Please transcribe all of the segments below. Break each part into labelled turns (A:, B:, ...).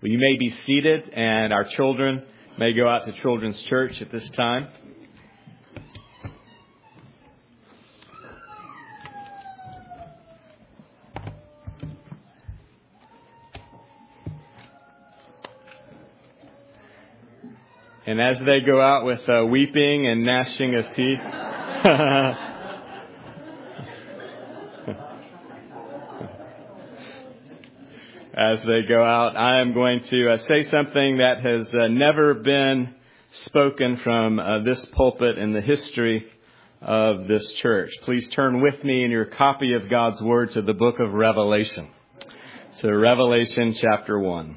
A: Well, you may be seated, and our children may go out to Children's Church at this time. And as they go out with weeping and gnashing of teeth, as they go out, I am going to say something that has never been spoken from this pulpit in the history of this church. Please turn with me in your copy of God's Word to the book of Revelation. So Revelation chapter 1.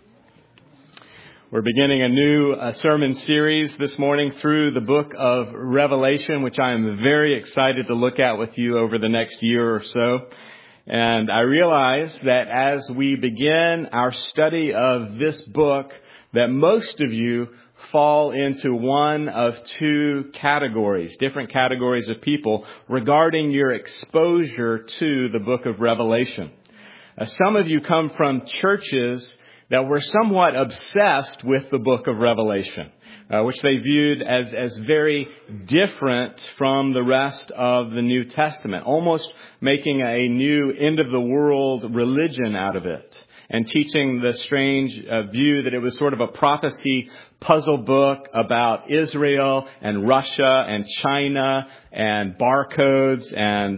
A: We're beginning a new sermon series this morning through the book of Revelation, which I am very excited to look at with you over the next year or so. And I realize that as we begin our study of this book, that most of you fall into one of two categories, different categories of people regarding your exposure to the book of Revelation. Some of you come from churches that were somewhat obsessed with the book of Revelation, which they viewed as very different from the rest of the New Testament, almost making a new end-of-the-world religion out of it, and teaching the strange view that it was sort of a prophecy puzzle book about Israel and Russia and China and barcodes and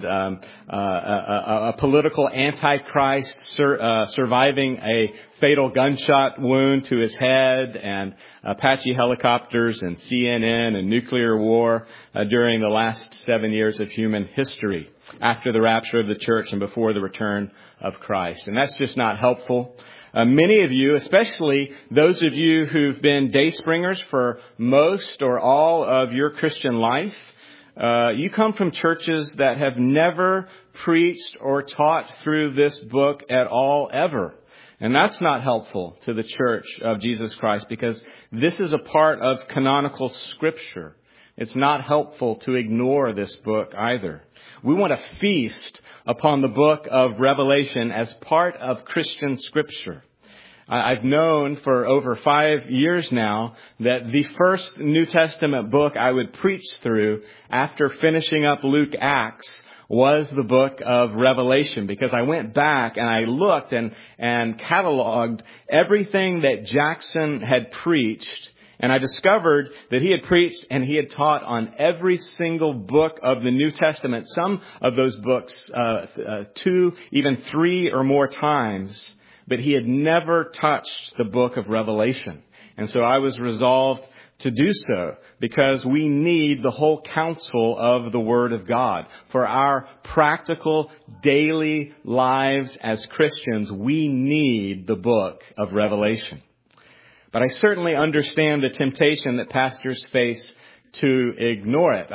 A: a political antichrist surviving a fatal gunshot wound to his head, and Apache helicopters and CNN and nuclear war during the last 7 years of human history after the rapture of the church and before the return of Christ. And that's just not helpful. Many of you, especially those of you who've been Dayspringers for most or all of your Christian life, you come from churches that have never preached or taught through this book at all, ever. And that's not helpful to the Church of Jesus Christ, because this is a part of canonical Scripture. It's not helpful to ignore this book either. We want to feast upon the book of Revelation as part of Christian Scripture. I've known for over 5 years now that the first New Testament book I would preach through after finishing up Luke Acts was the book of Revelation, because I went back and I looked and cataloged everything that Jackson had preached. And I discovered that he had preached and he had taught on every single book of the New Testament, some of those books 2, even 3 or more times, but he had never touched the book of Revelation. And so I was resolved to do so, because we need the whole counsel of the Word of God. For our practical daily lives as Christians, we need the book of Revelation. But I certainly understand the temptation that pastors face to ignore it.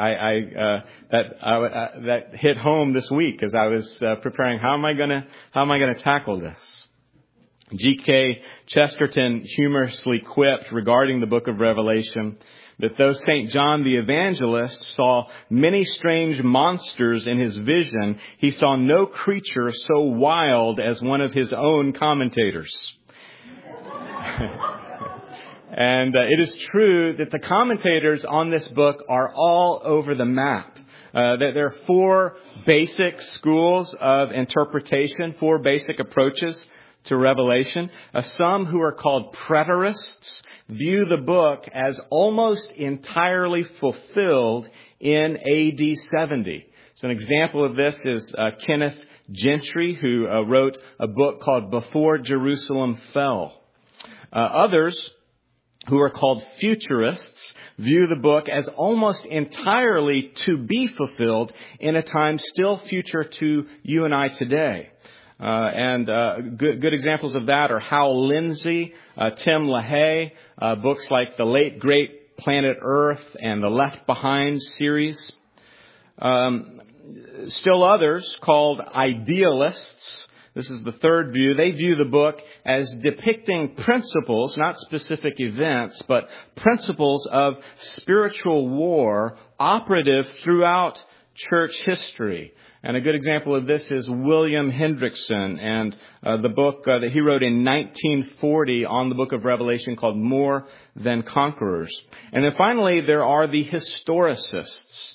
A: That hit home this week as I was preparing. How am I going to tackle this? G.K. Chesterton humorously quipped regarding the book of Revelation that though St. John the Evangelist saw many strange monsters in his vision, he saw no creature so wild as one of his own commentators. And it is true that the commentators on this book are all over the map. There are 4 basic schools of interpretation, 4 basic approaches to Revelation. Some who are called preterists view the book as almost entirely fulfilled in AD 70. So an example of this is Kenneth Gentry, who wrote a book called Before Jerusalem Fell. Others, who are called futurists, view the book as almost entirely to be fulfilled in a time still future to you and I today. Good examples of that are Hal Lindsey, Tim LaHaye, books like The Late Great Planet Earth and the Left Behind series. Still others, called idealists. This is the third view. They view the book as depicting principles, not specific events, but principles of spiritual war operative throughout church history. And a good example of this is William Hendrickson and the book that he wrote in 1940 on the book of Revelation called More Than Conquerors. And then finally, there are the historicists.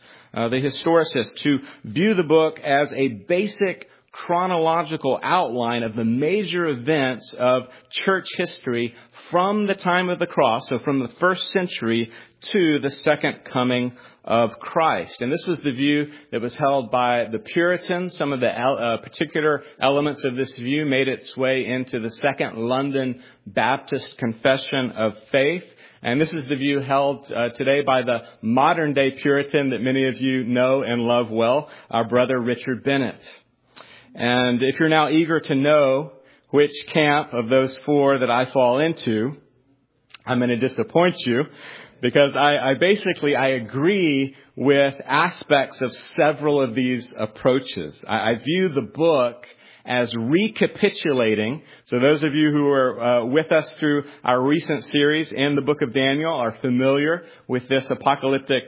A: Who view the book as a basic chronological outline of the major events of church history from the time of the cross, so from the first century to the second coming of Christ. And this was the view that was held by the Puritans. Some of the particular elements of this view made its way into the Second London Baptist Confession of Faith. And this is the view held today by the modern-day Puritan that many of you know and love well, our brother Richard Bennett. And if you're now eager to know which camp of those four that I fall into, I'm going to disappoint you because I agree with aspects of several of these approaches. I view the book as recapitulating. So those of you who are with us through our recent series in the book of Daniel are familiar with this apocalyptic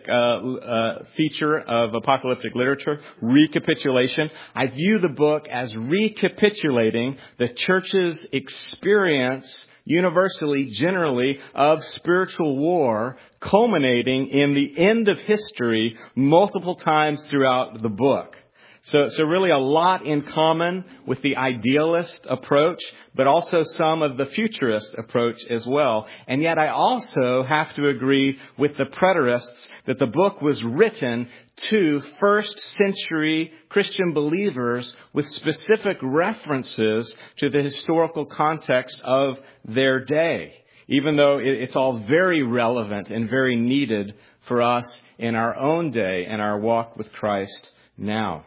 A: feature of apocalyptic literature, recapitulation. I view the book as recapitulating the church's experience universally, generally, of spiritual war, culminating in the end of history multiple times throughout the book. So really a lot in common with the idealist approach, but also some of the futurist approach as well. And yet I also have to agree with the preterists that the book was written to first century Christian believers with specific references to the historical context of their day, even though it's all very relevant and very needed for us in our own day and our walk with Christ now.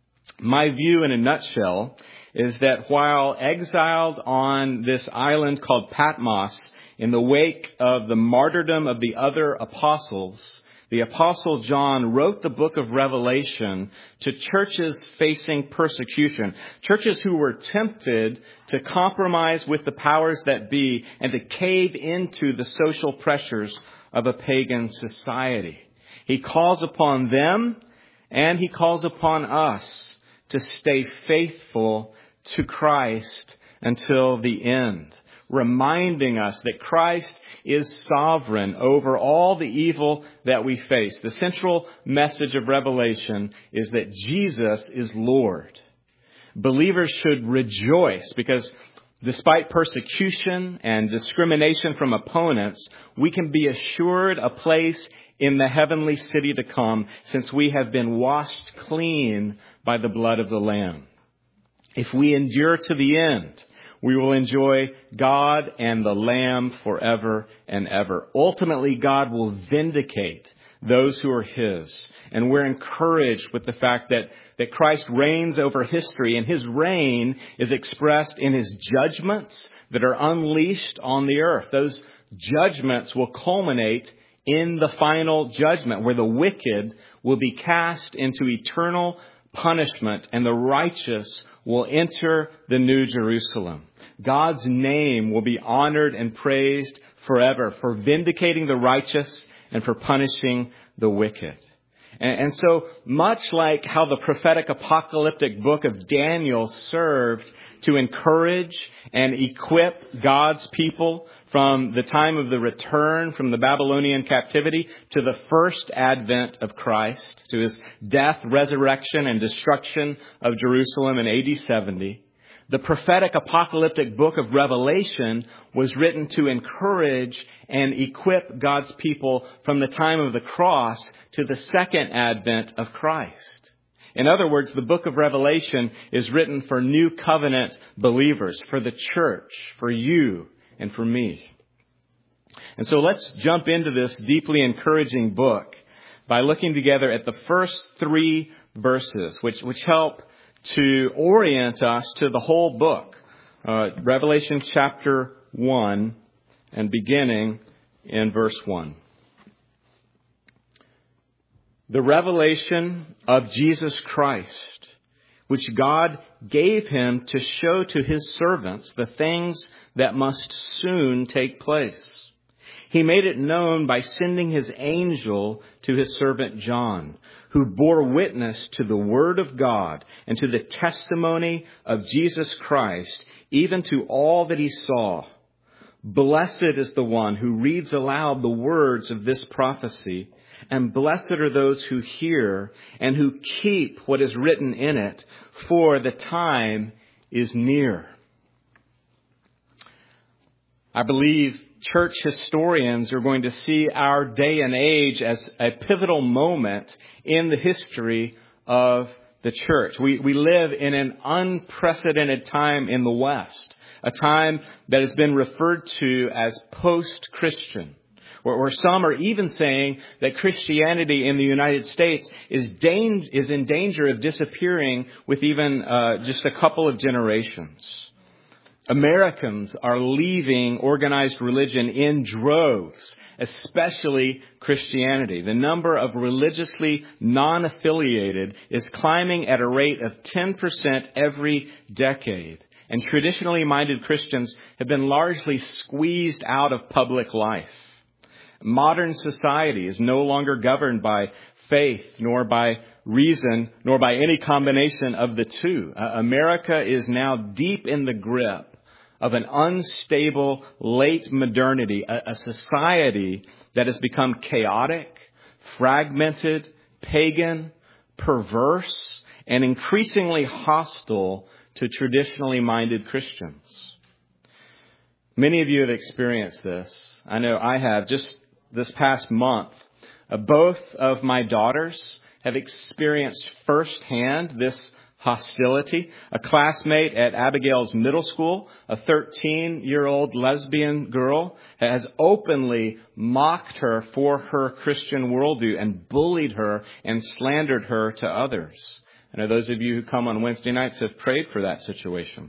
A: My view in a nutshell is that while exiled on this island called Patmos in the wake of the martyrdom of the other apostles, the Apostle John wrote the book of Revelation to churches facing persecution, churches who were tempted to compromise with the powers that be and to cave into the social pressures of a pagan society. He calls upon them and he calls upon us to stay faithful to Christ until the end, reminding us that Christ is sovereign over all the evil that we face. The central message of Revelation is that Jesus is Lord. Believers should rejoice because despite persecution and discrimination from opponents, we can be assured a place in the heavenly city to come, since we have been washed clean by the blood of the Lamb. If we endure to the end, we will enjoy God and the Lamb forever and ever. Ultimately, God will vindicate those who are His. And we're encouraged with the fact that Christ reigns over history, and His reign is expressed in His judgments that are unleashed on the earth. Those judgments will culminate in the final judgment, where the wicked will be cast into eternal punishment and the righteous will enter the New Jerusalem. God's name will be honored and praised forever for vindicating the righteous and for punishing the wicked. And so much like how the prophetic apocalyptic book of Daniel served to encourage and equip God's people from the time of the return from the Babylonian captivity to the first advent of Christ, to His death, resurrection, and destruction of Jerusalem in AD 70, the prophetic apocalyptic book of Revelation was written to encourage and equip God's people from the time of the cross to the second advent of Christ. In other words, the book of Revelation is written for new covenant believers, for the church, for you, and for me. And so let's jump into this deeply encouraging book by looking together at the first 3 verses, which help to orient us to the whole book. Revelation chapter 1 and beginning in verse 1. The revelation of Jesus Christ, which God gave Him to show to His servants the things that must soon take place. He made it known by sending His angel to His servant John, who bore witness to the word of God and to the testimony of Jesus Christ, even to all that he saw. Blessed is the one who reads aloud the words of this prophecy, and blessed are those who hear and who keep what is written in it, for the time is near. I believe church historians are going to see our day and age as a pivotal moment in the history of the church. We live in an unprecedented time in the West, a time that has been referred to as post-Christian, where some are even saying that Christianity in the United States is in danger of disappearing with even just a couple of generations. Americans are leaving organized religion in droves, especially Christianity. The number of religiously non-affiliated is climbing at a rate of 10% every decade. And traditionally minded Christians have been largely squeezed out of public life. Modern society is no longer governed by faith, nor by reason, nor by any combination of the two. America is now deep in the grip of an unstable late modernity, a society that has become chaotic, fragmented, pagan, perverse, and increasingly hostile to traditionally minded Christians. Many of you have experienced this. I know I have. Just this past month, both of my daughters have experienced firsthand this hostility. A classmate at Abigail's middle school, a 13-year-old lesbian girl, has openly mocked her for her Christian worldview and bullied her and slandered her to others. I know those of you who come on Wednesday nights have prayed for that situation.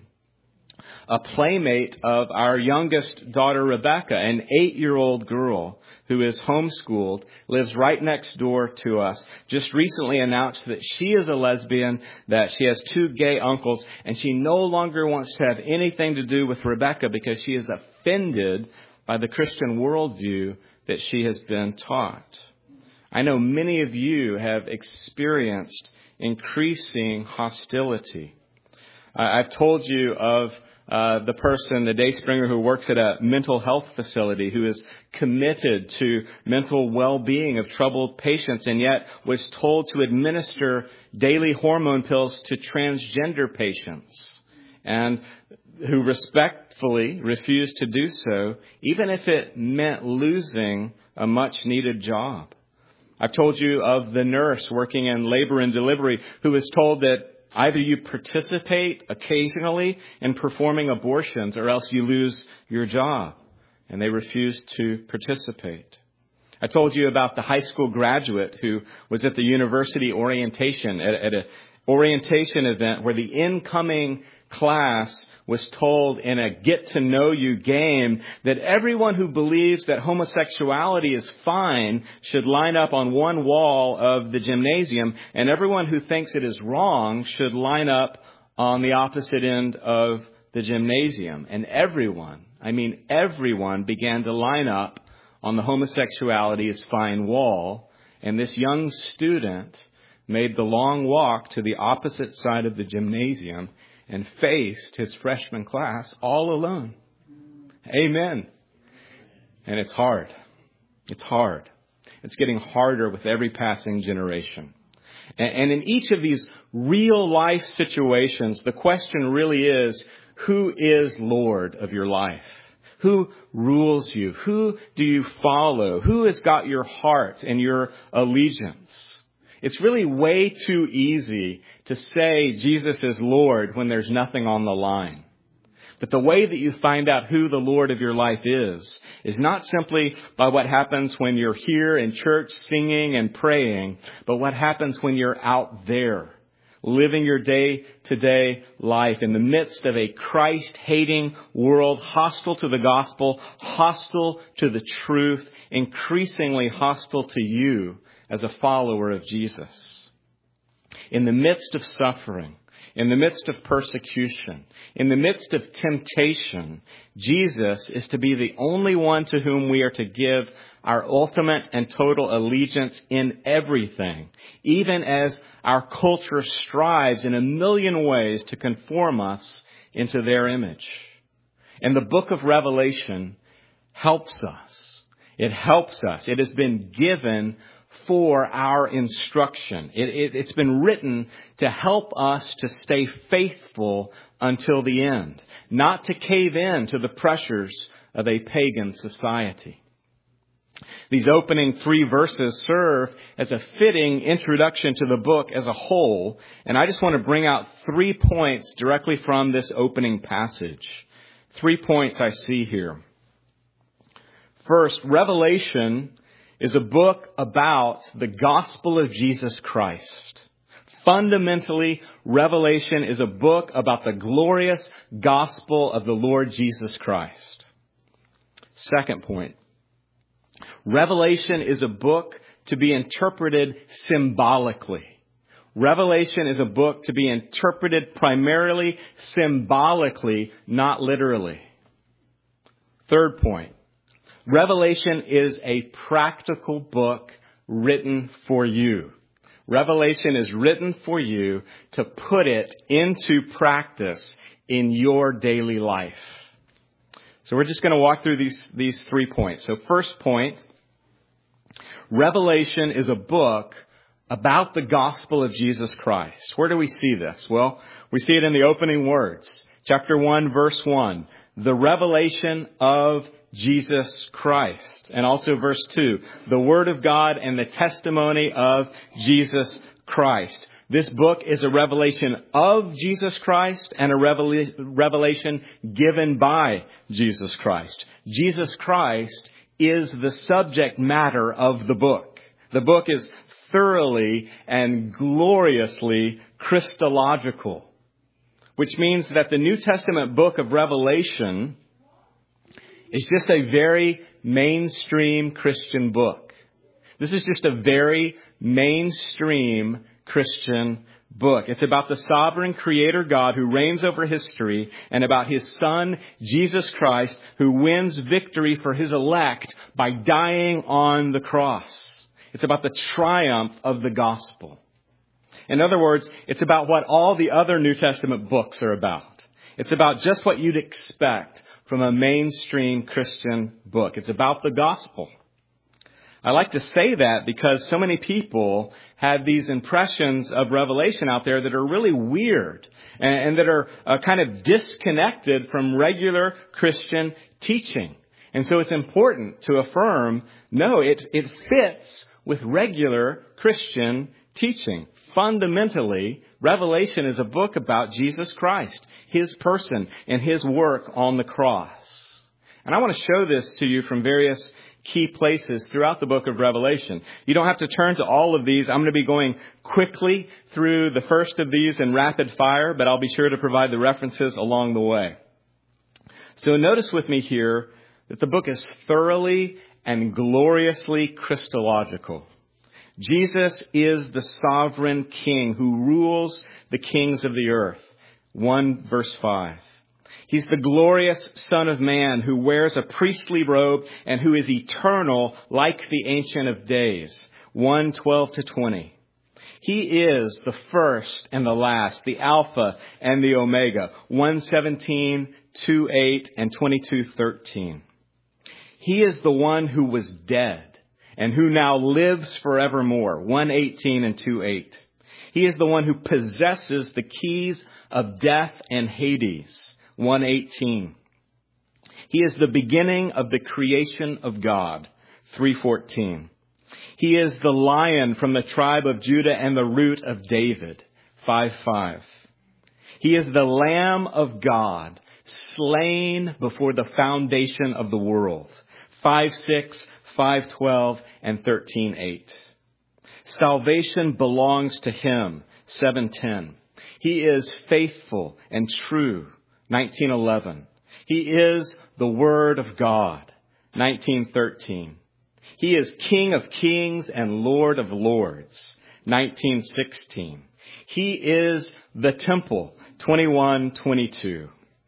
A: A playmate of our youngest daughter, Rebecca, an 8-year-old girl who is homeschooled, lives right next door to us, just recently announced that she is a lesbian, that she has 2 gay uncles, and she no longer wants to have anything to do with Rebecca because she is offended by the Christian worldview that she has been taught. I know many of you have experienced increasing hostility. I've told you of the person, the day springer who works at a mental health facility who is committed to mental well-being of troubled patients and yet was told to administer daily hormone pills to transgender patients and who respectfully refused to do so, even if it meant losing a much-needed job. I've told you of the nurse working in labor and delivery who was told that either you participate occasionally in performing abortions or else you lose your job. And they refused to participate. I told you about the high school graduate who was at the university orientation at an orientation event where the incoming class was told in a get-to-know-you game that everyone who believes that homosexuality is fine should line up on one wall of the gymnasium, and everyone who thinks it is wrong should line up on the opposite end of the gymnasium. And everyone began to line up on the homosexuality is fine wall, and this young student made the long walk to the opposite side of the gymnasium and faced his freshman class all alone. Amen. And it's hard. It's hard. It's getting harder with every passing generation. And in each of these real life situations, the question really is, who is Lord of your life? Who rules you? Who do you follow? Who has got your heart and your allegiance? It's really way too easy to say Jesus is Lord when there's nothing on the line. But the way that you find out who the Lord of your life is not simply by what happens when you're here in church singing and praying, but what happens when you're out there, living your day-to-day life in the midst of a Christ-hating world, hostile to the gospel, hostile to the truth, increasingly hostile to you as a follower of Jesus. In the midst of suffering, in the midst of persecution, in the midst of temptation, Jesus is to be the only one to whom we are to give our ultimate and total allegiance in everything, even as our culture strives in a million ways to conform us into their image. And the book of Revelation helps us. It helps us. It has been given for our instruction. It's been written to help us to stay faithful until the end, not to cave in to the pressures of a pagan society. These opening 3 verses serve as a fitting introduction to the book as a whole, and I just want to bring out 3 points directly from this opening passage. 3 points I see here. First, Revelation is a book about the gospel of Jesus Christ. Fundamentally, Revelation is a book about the glorious gospel of the Lord Jesus Christ. Second point, Revelation is a book to be interpreted symbolically. Revelation is a book to be interpreted primarily symbolically, not literally. Third point, Revelation is a practical book written for you. Revelation is written for you to put it into practice in your daily life. So we're just going to walk through these 3 points. So first point, Revelation is a book about the gospel of Jesus Christ. Where do we see this? Well, we see it in the opening words. Chapter 1, verse 1. The revelation of Jesus Christ. And also verse 2. The Word of God and the testimony of Jesus Christ. This book is a revelation of Jesus Christ and a revelation given by Jesus Christ. Jesus Christ is the subject matter of the book. The book is thoroughly and gloriously Christological, which means that the New Testament book of Revelation is just a very mainstream Christian book. This is just a very mainstream Christian book. It's about the sovereign creator God who reigns over history and about his son, Jesus Christ, who wins victory for his elect by dying on the cross. It's about the triumph of the gospel. In other words, it's about what all the other New Testament books are about. It's about just what you'd expect from a mainstream Christian book. It's about the gospel. I like to say that because so many people have these impressions of Revelation out there that are really weird and that are kind of disconnected from regular Christian teaching. And so it's important to affirm, no, it fits with regular Christian teaching. Fundamentally, Revelation is a book about Jesus Christ, his person, and his work on the cross. And I want to show this to you from various key places throughout the book of Revelation. You don't have to turn to all of these. I'm going to be going quickly through the first of these in rapid fire, but I'll be sure to provide the references along the way. So notice with me here that the book is thoroughly and gloriously Christological. Jesus is the sovereign king who rules the kings of the earth. 1 verse 5. He's the glorious Son of Man who wears a priestly robe and who is eternal like the Ancient of Days. 1:12-20. He is the first and the last, the Alpha and the Omega. 1:17, 2:8, and 22:13. He is the one who was dead and who now lives forevermore. 1:18 and 2:8. He is the one who possesses the keys of death and Hades. 1:18. He is the beginning of the creation of God. 3:14. He is the Lion from the tribe of Judah and the root of David. 5:5. He is the Lamb of God, slain before the foundation of the world. 5:6, 5:12, and 13:8. Salvation belongs to him. 7:10. He is faithful and true. 19:11. He is the Word of God. 19:13. He is King of Kings and Lord of Lords. 19:16. He is the temple, 21:22.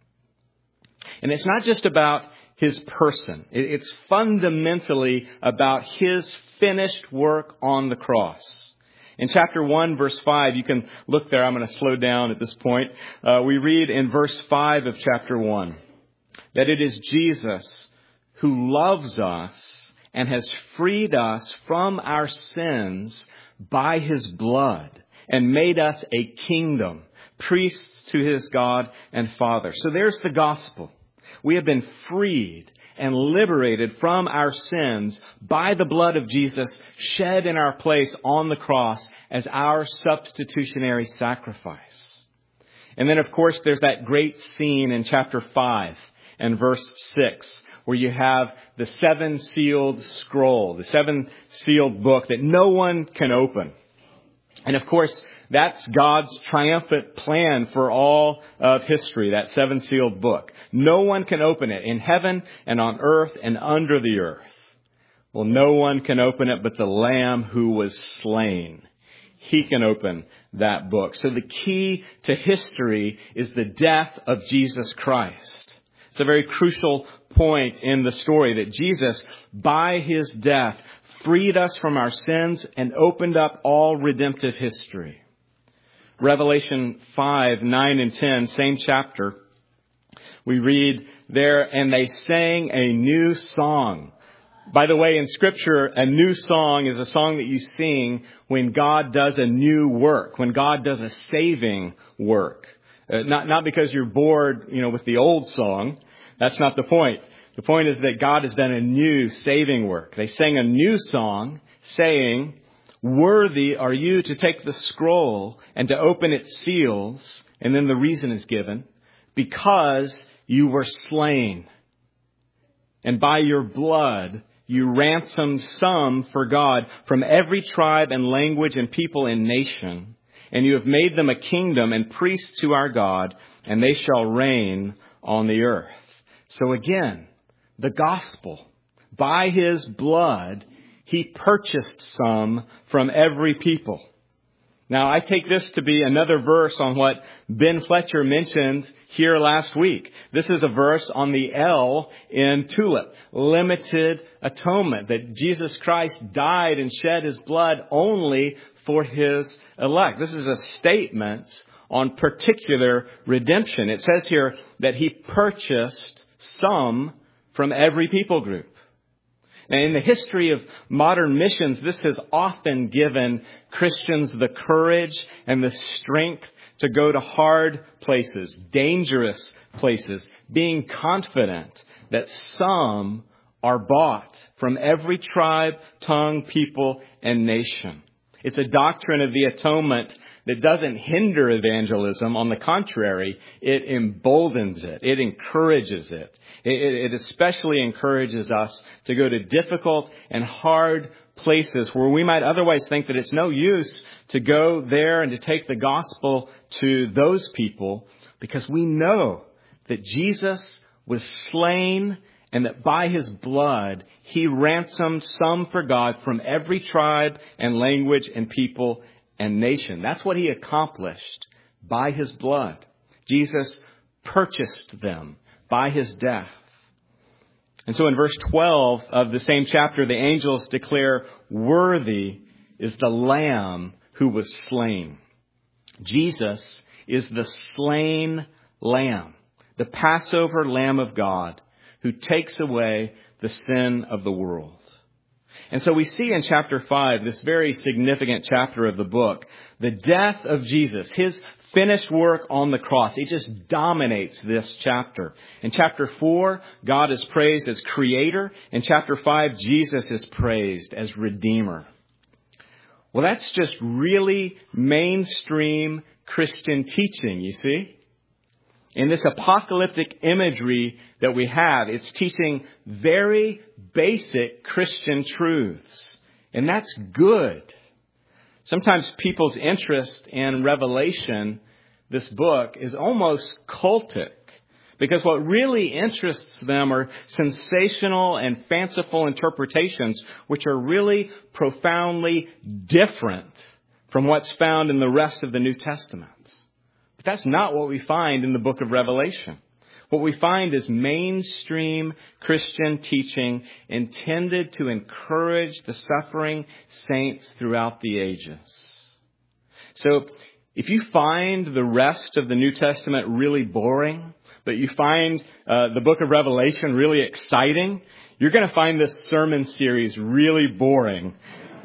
A: And it's not just about His person. It's fundamentally about His finished work on the cross. In chapter 1, verse 5, you can look there. I'm going to slow down at this point. We read in verse 5 of chapter 1 that it is Jesus who loves us and has freed us from our sins by His blood and made us a kingdom, priests to His God and Father. So there's the gospel. We have been freed and liberated from our sins by the blood of Jesus shed in our place on the cross as our substitutionary sacrifice. And then, of course, there's that great scene in chapter 5 and verse 6 where you have the 7-sealed scroll, the 7-sealed book that no one can open. And of course, that's God's triumphant plan for all of history, that 7-sealed book. No one can open it in heaven and on earth and under the earth. Well, no one can open it but the Lamb who was slain. He can open that book. So the key to history is the death of Jesus Christ. It's a very crucial point in the story that Jesus, by His death, freed us from our sins and opened up all redemptive history. Revelation 5, 9 and 10, same chapter. We read there, and they sang a new song. By the way, in Scripture, a new song is a song that you sing when God does a new work, when God does a saving work. Not because you're bored, with the old song. That's not the point. The point is that God has done a new saving work. They sang a new song saying, "Worthy are you to take the scroll and to open its seals." And then the reason is given, because you were slain. And by your blood, you ransomed some for God from every tribe and language and people and nation. And you have made them a kingdom and priests to our God, and they shall reign on the earth. So again, the gospel. By His blood, He purchased some from every people. Now, I take this to be another verse on what Ben Fletcher mentioned here last week. This is a verse on the L in TULIP, limited atonement, that Jesus Christ died and shed His blood only for His elect. This is a statement on particular redemption. It says here that He purchased some from every people group. Now, in the history of modern missions, this has often given Christians the courage and the strength to go to hard places, dangerous places, being confident that some are bought from every tribe, tongue, people, and nation. It's a doctrine of the atonement that doesn't hinder evangelism. On the contrary, it emboldens it. It encourages it. It especially encourages us to go to difficult and hard places where we might otherwise think that it's no use to go there and to take the gospel to those people, because we know that Jesus was slain and that by His blood, He ransomed some for God from every tribe and language and people and nation. That's what He accomplished by His blood. Jesus purchased them by His death. And so in verse 12 of the same chapter, the angels declare, "Worthy is the Lamb who was slain." Jesus is the slain Lamb, the Passover Lamb of God, who takes away the sin of the world. And so we see in chapter 5, this very significant chapter of the book, the death of Jesus, His finished work on the cross. It just dominates this chapter. In chapter 4, God is praised as Creator. In chapter 5, Jesus is praised as Redeemer. Well, that's just really mainstream Christian teaching, you see. In this apocalyptic imagery that we have, it's teaching very basic Christian truths. And that's good. Sometimes people's interest in Revelation, this book, is almost cultic. Because what really interests them are sensational and fanciful interpretations, which are really profoundly different from what's found in the rest of the New Testament. But that's not what we find in the book of Revelation. What we find is mainstream Christian teaching intended to encourage the suffering saints throughout the ages. So if you find the rest of the New Testament really boring, but you find the book of Revelation really exciting, you're going to find this sermon series really boring.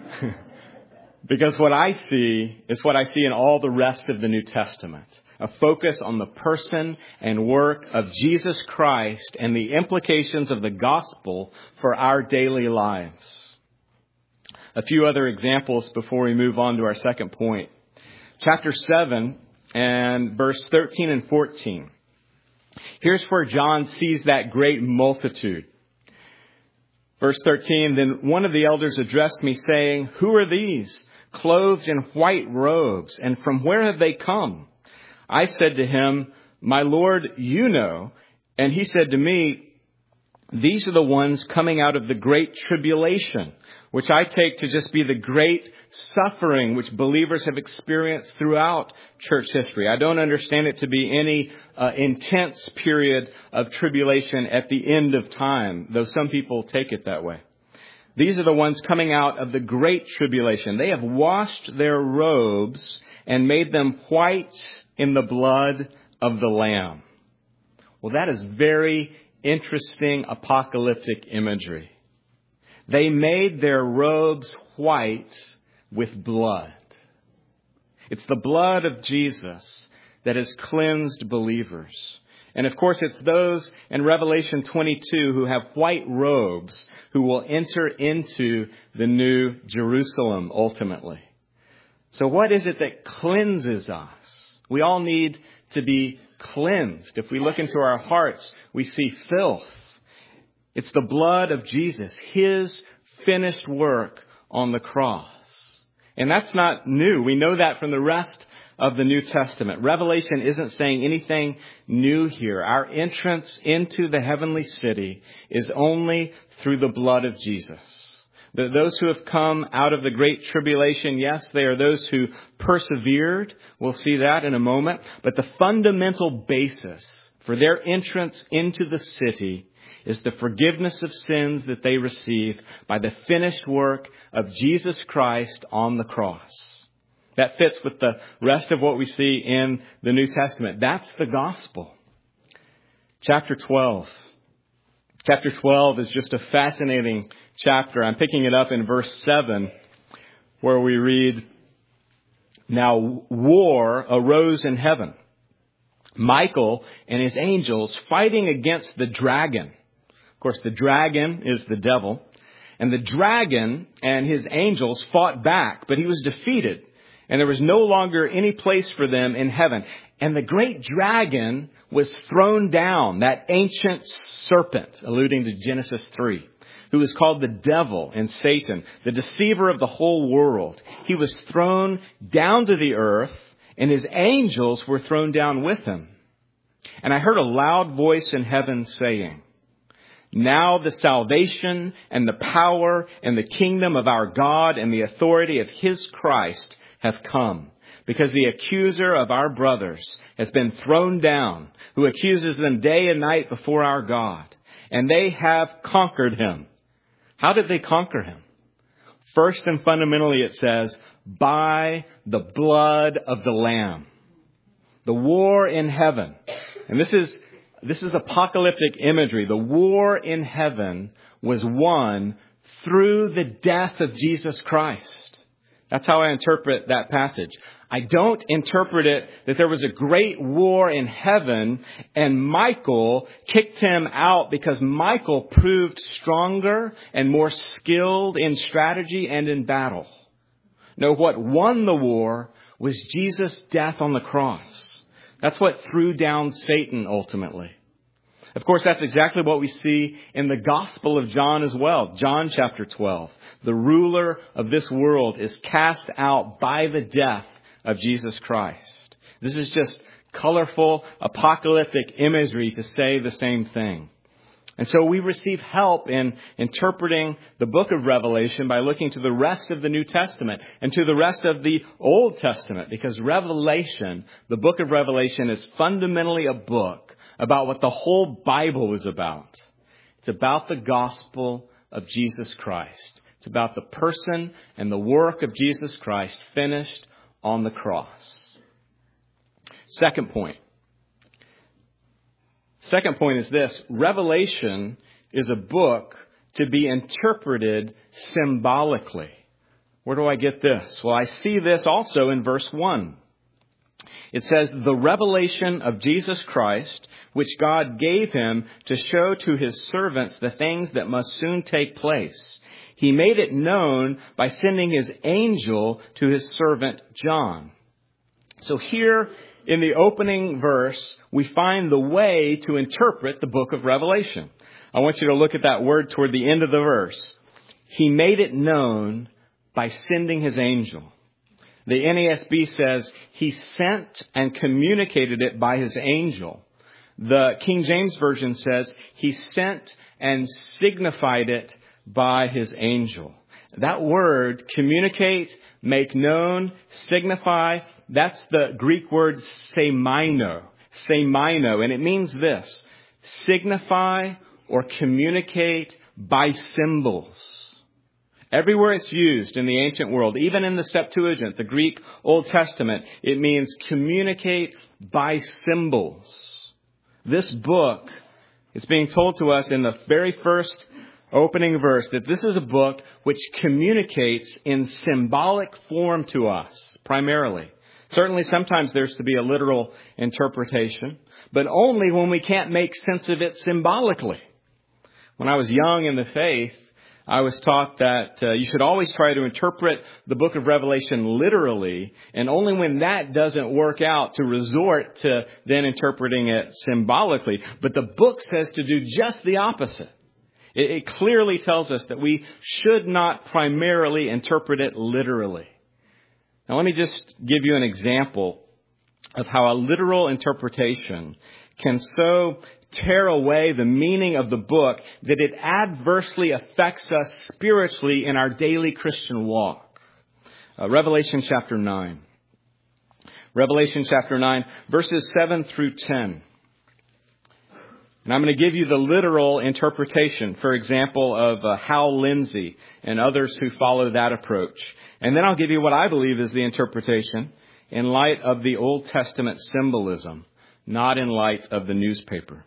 A: Because what I see is what I see in all the rest of the New Testament. A focus on the person and work of Jesus Christ and the implications of the gospel for our daily lives. A few other examples before we move on to our second point. Chapter 7 and verse 13 and 14. Here's where John sees that great multitude. Verse 13, then one of the elders addressed me saying, who are these, clothed in white robes, and from where have they come? I said to him, my Lord, you know. And he said to me, these are the ones coming out of the great tribulation, which I take to just be the great suffering which believers have experienced throughout church history. I don't understand it to be any intense period of tribulation at the end of time, though some people take it that way. These are the ones coming out of the great tribulation. They have washed their robes and made them white in the blood of the Lamb. Well, that is very interesting apocalyptic imagery. They made their robes white with blood. It's the blood of Jesus that has cleansed believers. And of course, it's those in Revelation 22 who have white robes who will enter into the new Jerusalem ultimately. So what is it that cleanses us? We all need to be cleansed. If we look into our hearts, we see filth. It's the blood of Jesus, His finished work on the cross. And that's not new. We know that from the rest of the New Testament. Revelation isn't saying anything new here. Our entrance into the heavenly city is only through the blood of Jesus. Those who have come out of the great tribulation, yes, they are those who persevered. We'll see that in a moment. But the fundamental basis for their entrance into the city is the forgiveness of sins that they receive by the finished work of Jesus Christ on the cross. That fits with the rest of what we see in the New Testament. That's the gospel. Chapter 12. Chapter 12 is just a fascinating chapter. I'm picking it up in verse 7, where we read, now war arose in heaven. Michael and his angels fighting against the dragon. Of course, the dragon is the devil. And the dragon and his angels fought back, but he was defeated. And there was no longer any place for them in heaven. And the great dragon was thrown down, that ancient serpent, alluding to Genesis 3, who is called the devil and Satan, the deceiver of the whole world. He was thrown down to the earth, and his angels were thrown down with him. And I heard a loud voice in heaven saying, now the salvation and the power and the kingdom of our God and the authority of His Christ have come, because the accuser of our brothers has been thrown down, who accuses them day and night before our God. And they have conquered him. How did they conquer him? First and fundamentally, it says, by the blood of the Lamb. The war in heaven. And this is apocalyptic imagery. The war in heaven was won through the death of Jesus Christ. That's how I interpret that passage. I don't interpret it that there was a great war in heaven and Michael kicked him out because Michael proved stronger and more skilled in strategy and in battle. No, what won the war was Jesus' death on the cross. That's what threw down Satan ultimately. Of course, that's exactly what we see in the Gospel of John as well. John chapter 12. The ruler of this world is cast out by the death of Jesus Christ. This is just colorful apocalyptic imagery to say the same thing. And so we receive help in interpreting the book of Revelation by looking to the rest of the New Testament and to the rest of the Old Testament, because Revelation, the book of Revelation, is fundamentally a book about what the whole Bible is about. It's about the gospel of Jesus Christ. It's about the person and the work of Jesus Christ finished on the cross. Second point. Second point is this: Revelation is a book to be interpreted symbolically. Where do I get this? Well, I see this also in verse 1. It says, the revelation of Jesus Christ, which God gave him to show to his servants the things that must soon take place. He made it known by sending his angel to his servant John. So here in the opening verse, we find the way to interpret the book of Revelation. I want you to look at that word toward the end of the verse. He made it known by sending his angel. The NASB says he sent and communicated it by his angel. The King James Version says he sent and signified it by his angel. That word, communicate, make known, signify, that's the Greek word semeino, and it means this: signify or communicate by symbols. Everywhere it's used in the ancient world, even in the Septuagint, the Greek Old Testament, it means communicate by symbols. This book, it's being told to us in the very first opening verse that this is a book which communicates in symbolic form to us, primarily. Certainly sometimes there's to be a literal interpretation, but only when we can't make sense of it symbolically. When I was young in the faith, I was taught that you should always try to interpret the book of Revelation literally, and only when that doesn't work out to resort to then interpreting it symbolically. But the book says to do just the opposite. It clearly tells us that we should not primarily interpret it literally. Now let me just give you an example of how a literal interpretation can so tear away the meaning of the book that it adversely affects us spiritually in our daily Christian walk. Revelation chapter 9. Revelation chapter 9, verses 7 through 10. And I'm going to give you the literal interpretation, for example, of Hal Lindsey and others who follow that approach. And then I'll give you what I believe is the interpretation in light of the Old Testament symbolism, not in light of the newspaper.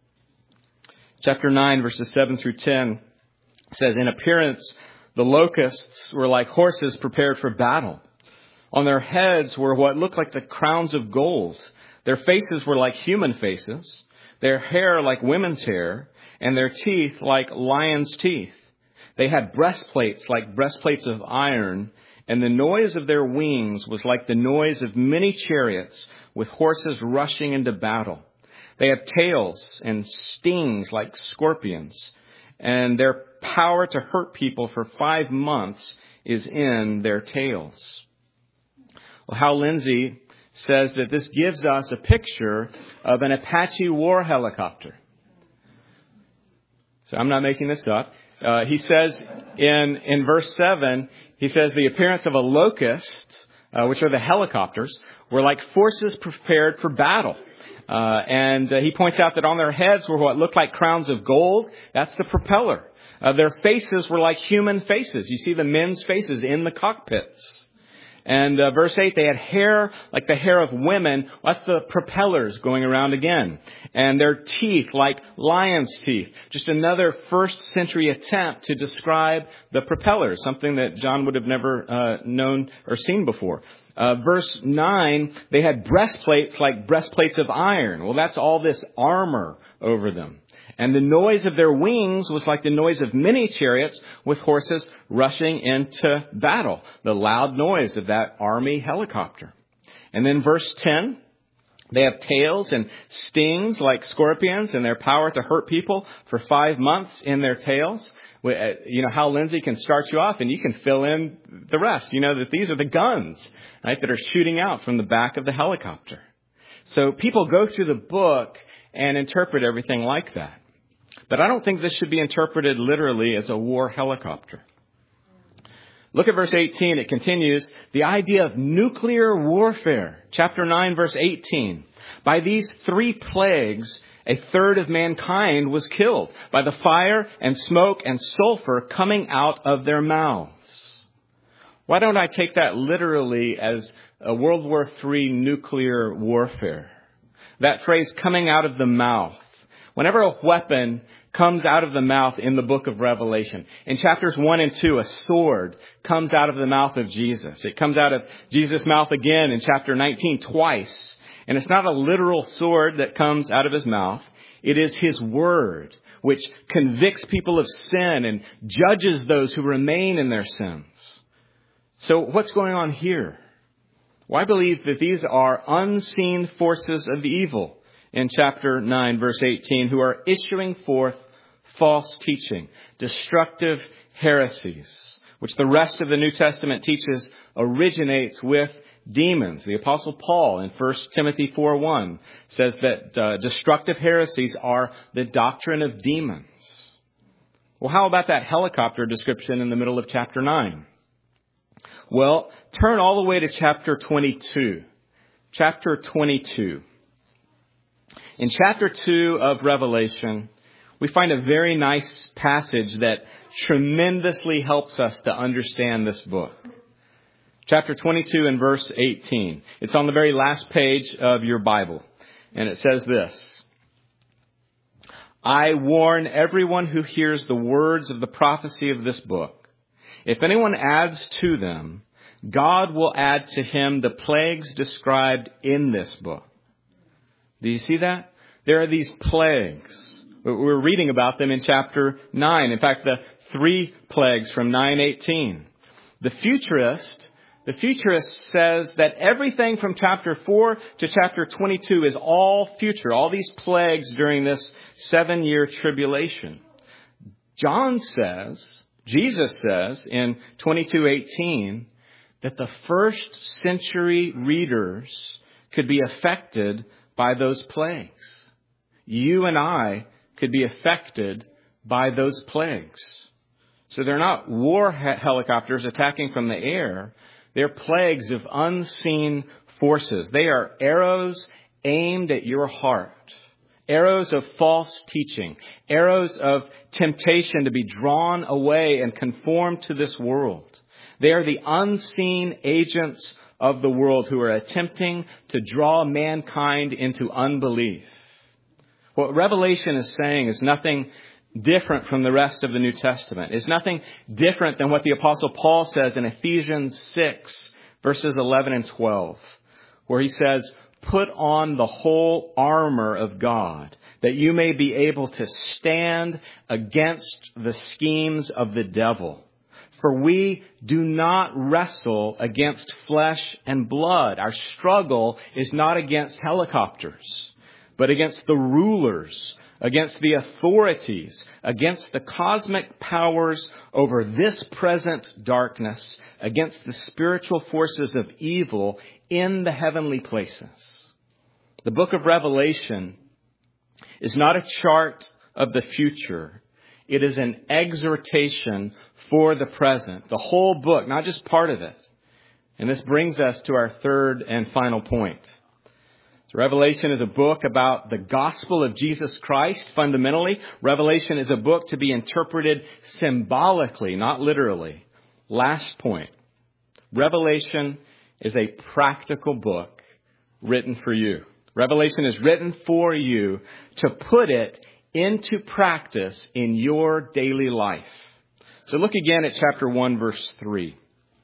A: Chapter 9, verses 7 through 10 says, in appearance, the locusts were like horses prepared for battle. On their heads were what looked like the crowns of gold. Their faces were like human faces, their hair like women's hair, and their teeth like lions' teeth. They had breastplates like breastplates of iron, and the noise of their wings was like the noise of many chariots with horses rushing into battle. They have tails and stings like scorpions, and their power to hurt people for 5 months is in their tails. Well, Hal Lindsey says that this gives us a picture of an Apache war helicopter. So I'm not making this up. He says in verse 7, he says the appearance of a locust, which are the helicopters, were like forces prepared for battle. And he points out that on their heads were what looked like crowns of gold. That's the propeller. Their faces were like human faces. You see the men's faces in the cockpits. And verse 8, they had hair like the hair of women. That's the propellers going around again. And their teeth like lion's teeth. Just another first century attempt to describe the propellers, something that John would have never known or seen before. Verse 9, they had breastplates like breastplates of iron. Well, that's all this armor over them. And the noise of their wings was like the noise of many chariots with horses rushing into battle. The loud noise of that army helicopter. And then verse 10, they have tails and stings like scorpions, and their power to hurt people for 5 months in their tails. You know, Hal Lindsey can start you off and you can fill in the rest. You know that these are the guns, right, that are shooting out from the back of the helicopter. So people go through the book and interpret everything like that. But I don't think this should be interpreted literally as a war helicopter. Look at verse 18. It continues, the idea of nuclear warfare. Chapter 9, verse 18. By these 3 plagues, a third of mankind was killed by the fire and smoke and sulfur coming out of their mouths. Why don't I take that literally as a World War III nuclear warfare? That phrase, coming out of the mouth. Whenever a weapon comes out of the mouth in the book of Revelation, in chapters 1 and 2, a sword comes out of the mouth of Jesus. It comes out of Jesus' mouth again in chapter 19 twice. And it's not a literal sword that comes out of his mouth. It is his word, which convicts people of sin and judges those who remain in their sins. So what's going on here? Well, I believe that these are unseen forces of evil in chapter 9, verse 18, who are issuing forth false teaching, destructive heresies, which the rest of the New Testament teaches originates with demons. The Apostle Paul in 1 Timothy 4:1 says that destructive heresies are the doctrine of demons. Well, how about that helicopter description in the middle of chapter 9? Well, turn all the way to chapter 22. Chapter 22. In chapter 2 of Revelation, we find a very nice passage that tremendously helps us to understand this book. Chapter 22 and verse 18. It's on the very last page of your Bible. And it says this. I warn everyone who hears the words of the prophecy of this book. If anyone adds to them, God will add to him the plagues described in this book. Do you see that? There are these plagues. We're reading about them in chapter 9. In fact, the 3 plagues from 9:18. The futurist says that everything from chapter 4 to chapter 22 is all future, all these plagues during this 7-year tribulation. Jesus says in 22:18 that the first century readers could be affected by those plagues. You and I could be affected by those plagues. So they're not war helicopters attacking from the air. They're plagues of unseen forces. They are arrows aimed at your heart. Arrows of false teaching. Arrows of temptation to be drawn away and conformed to this world. They are the unseen agents of the world who are attempting to draw mankind into unbelief. What Revelation is saying is nothing different from the rest of the New Testament. It's nothing different than what the Apostle Paul says in Ephesians 6, verses 11 and 12, where he says, put on the whole armor of God, that you may be able to stand against the schemes of the devil. For we do not wrestle against flesh and blood. Our struggle is not against helicopters, but against the rulers, against the authorities, against the cosmic powers over this present darkness, against the spiritual forces of evil in the heavenly places. The book of Revelation is not a chart of the future. It is an exhortation for the present. The whole book, not just part of it. And this brings us to our third and final point. So Revelation is a book about the gospel of Jesus Christ. Fundamentally, Revelation is a book to be interpreted symbolically, not literally. Last point. Revelation is a practical book written for you. Revelation is written for you to put it into practice in your daily life. So look again at chapter 1, verse 3.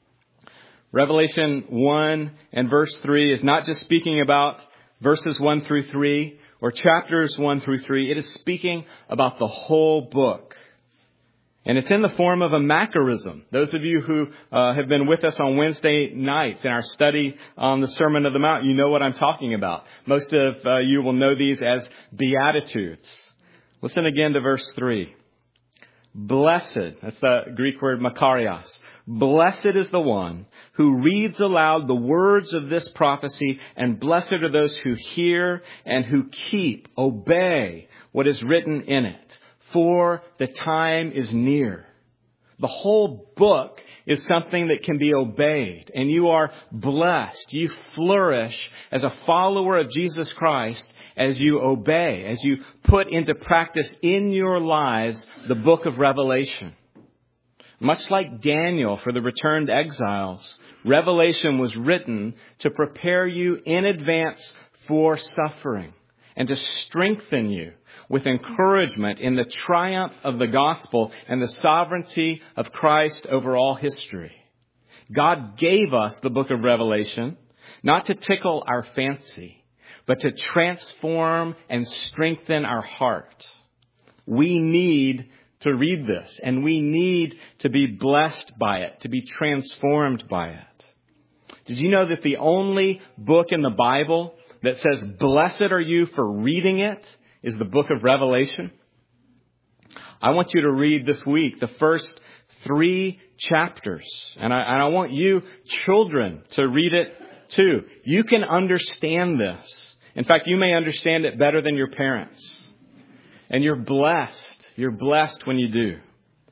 A: Revelation 1 and verse 3 is not just speaking about verses 1 through 3 or chapters 1 through 3. It is speaking about the whole book. And it's in the form of a macarism. Those of you who have been with us on Wednesday nights in our study on the Sermon on the Mount, you know what I'm talking about. Most of you will know these as Beatitudes. Listen again to verse 3. Blessed, that's the Greek word makarios. Blessed is the one who reads aloud the words of this prophecy, and blessed are those who hear and who obey what is written in it. for the time is near. The whole book is something that can be obeyed, and you are blessed. You flourish as a follower of Jesus Christ as you obey, as you put into practice in your lives the book of Revelation. Much like Daniel for the returned exiles, Revelation was written to prepare you in advance for suffering and to strengthen you with encouragement in the triumph of the gospel and the sovereignty of Christ over all history. God gave us the book of Revelation not to tickle our fancy, but to transform and strengthen our heart. We need to read this, and we need to be blessed by it, to be transformed by it. Did you know that the only book in the Bible that says, "Blessed are you for reading it," is the book of Revelation? I want you to read this week the first 3 chapters. And I want you children to read it too. You can understand this. In fact, you may understand it better than your parents. And you're blessed. You're blessed when you do.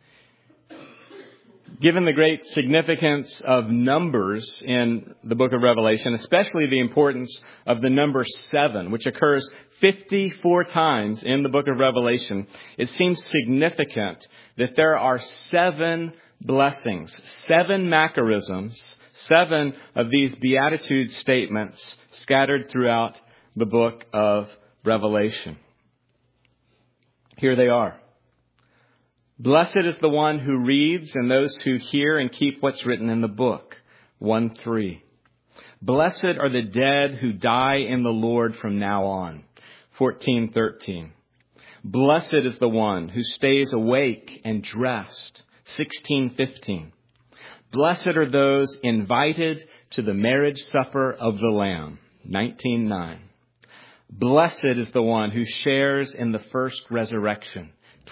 A: Given the great significance of numbers in the book of Revelation, especially the importance of the number 7, which occurs 54 times in the book of Revelation, it seems significant that there are 7 blessings, 7 Macarisms, 7 of these beatitude statements scattered throughout the book of Revelation. Here they are. Blessed is the one who reads and those who hear and keep what's written in the book. 1:3. Blessed are the dead who die in the Lord from now on. 14:13. Blessed is the one who stays awake and dressed. 16:15. Blessed are those invited to the marriage supper of the Lamb. 19:9. Blessed is the one who shares in the first resurrection.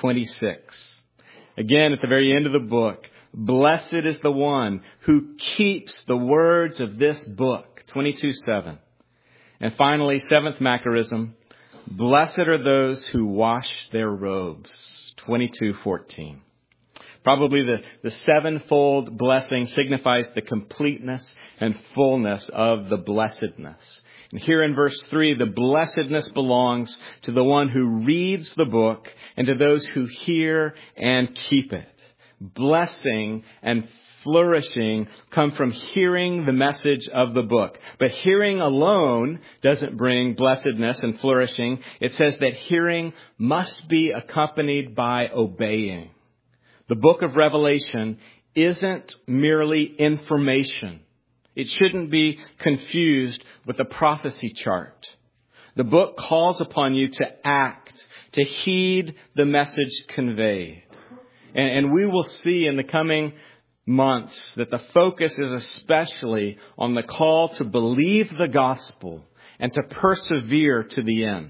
A: 26. Again, at the very end of the book, blessed is the one who keeps the words of this book. 22:7. And finally, 7th Macarism, blessed are those who wash their robes. 22:14. Probably the 7-fold blessing signifies the completeness and fullness of the blessedness. And here in verse 3, the blessedness belongs to the one who reads the book and to those who hear and keep it. Blessing and flourishing come from hearing the message of the book. But hearing alone doesn't bring blessedness and flourishing. It says that hearing must be accompanied by obeying. The book of Revelation isn't merely information. It shouldn't be confused with a prophecy chart. The book calls upon you to act, to heed the message conveyed. And we will see in the coming months that the focus is especially on the call to believe the gospel and to persevere to the end.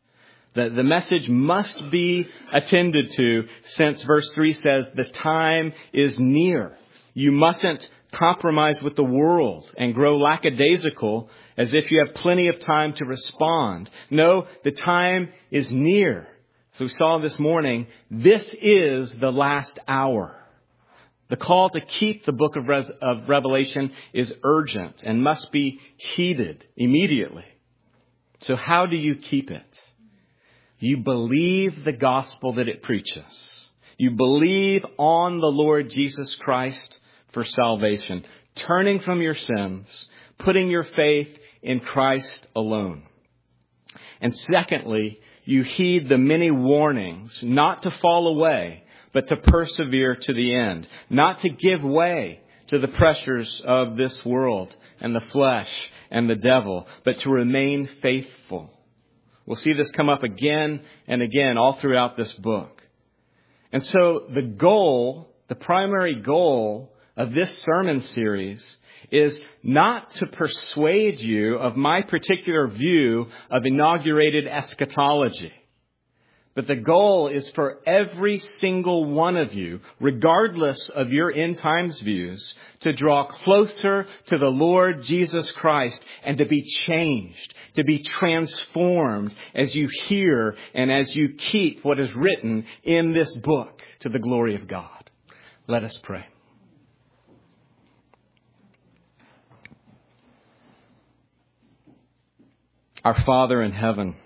A: The message must be attended to, since verse 3 says the time is near. You mustn't compromise with the world and grow lackadaisical as if you have plenty of time to respond. No, the time is near. As we saw this morning, this is the last hour. The call to keep the book of Revelation is urgent and must be heeded immediately. So how do you keep it? You believe the gospel that it preaches. You believe on the Lord Jesus Christ for salvation, turning from your sins, putting your faith in Christ alone. And secondly, you heed the many warnings not to fall away, but to persevere to the end, not to give way to the pressures of this world and the flesh and the devil, but to remain faithful. We'll see this come up again and again all throughout this book. And so the primary goal of this sermon series is not to persuade you of my particular view of inaugurated eschatology, But the goal is for every single one of you, regardless of your end times views, to draw closer to the Lord Jesus Christ and to be changed, to be transformed as you hear and as you keep what is written in this book to the glory of God. Let us pray. Our Father in heaven,